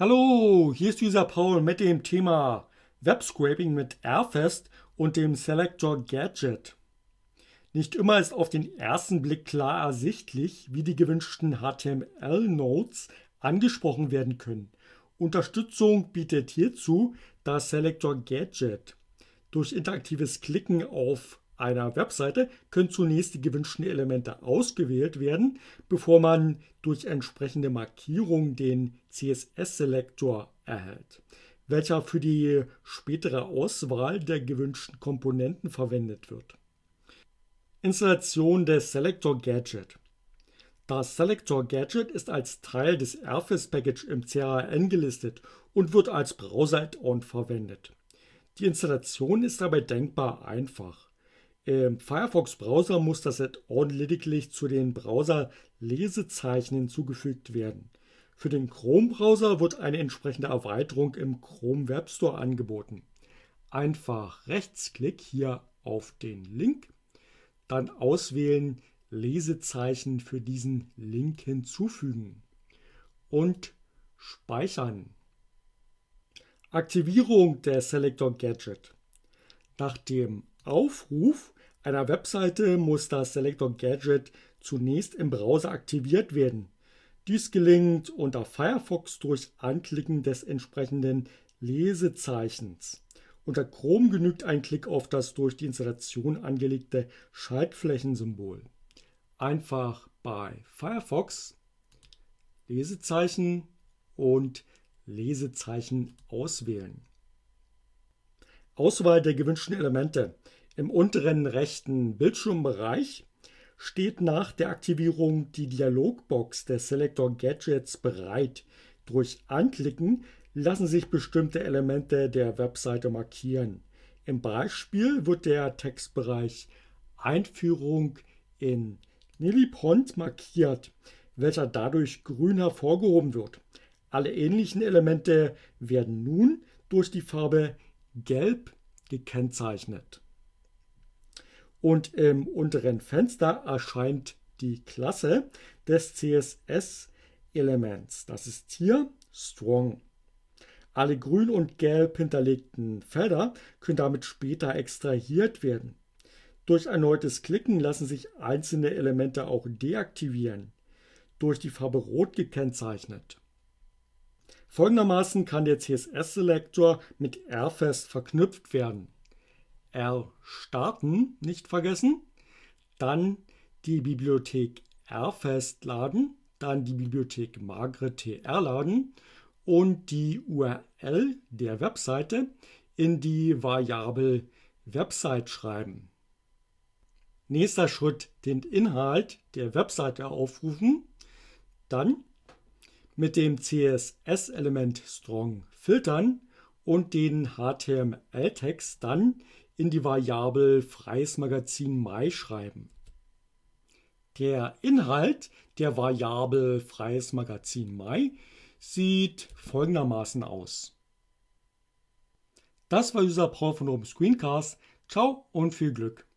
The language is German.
Hallo, hier ist User Paul mit dem Thema Webscraping mit Airfast und dem Selector Gadget. Nicht immer ist auf den ersten Blick klar ersichtlich, wie die gewünschten HTML-Nodes angesprochen werden können. Unterstützung bietet hierzu das Selector Gadget. Durch interaktives Klicken auf einer Webseite können zunächst die gewünschten Elemente ausgewählt werden, bevor man durch entsprechende Markierung den CSS-Selektor erhält, welcher für die spätere Auswahl der gewünschten Komponenten verwendet wird. Installation des Selector Gadget. Das Selector Gadget ist als Teil des Airfast Package im CRN gelistet und wird als Browser-Add-on verwendet. Die Installation ist dabei denkbar einfach. Im Firefox-Browser muss das Add-on lediglich zu den Browser-Lesezeichen hinzugefügt werden. Für den Chrome-Browser wird eine entsprechende Erweiterung im Chrome Web Store angeboten. Einfach Rechtsklick hier auf den Link, dann auswählen Lesezeichen für diesen Link hinzufügen und speichern. Aktivierung der Selector Gadget. Nach dem Aufruf einer Webseite muss das Selector Gadget zunächst im Browser aktiviert werden. Dies gelingt unter Firefox durch Anklicken des entsprechenden Lesezeichens. Unter Chrome genügt ein Klick auf das durch die Installation angelegte Schaltflächensymbol. Einfach bei Firefox Lesezeichen und Lesezeichen auswählen. Auswahl der gewünschten Elemente. Im unteren rechten Bildschirmbereich steht nach der Aktivierung die Dialogbox des Selector Gadgets bereit. Durch Anklicken lassen sich bestimmte Elemente der Webseite markieren. Im Beispiel wird der Textbereich Einführung in Nilipont markiert, welcher dadurch grün hervorgehoben wird. Alle ähnlichen Elemente werden nun durch die Farbe Gelb gekennzeichnet. Und im unteren Fenster erscheint die Klasse des CSS-Elements. Das ist hier Strong. Alle grün und gelb hinterlegten Felder können damit später extrahiert werden. Durch erneutes Klicken lassen sich einzelne Elemente auch deaktivieren, durch die Farbe Rot gekennzeichnet. Folgendermaßen kann der CSS-Selektor mit Airfast verknüpft werden. R starten, nicht vergessen, dann die Bibliothek Airfast laden, dann die Bibliothek Magre.tr laden und die URL der Webseite in die Variable Website schreiben. Nächster Schritt, den Inhalt der Webseite aufrufen, dann mit dem CSS-Element Strong filtern und den HTML-Text dann in die Variable Freies Magazin Mai schreiben. Der Inhalt der Variable Freies Magazin Mai sieht folgendermaßen aus. Das war User Paul von Open Screencast. Ciao und viel Glück!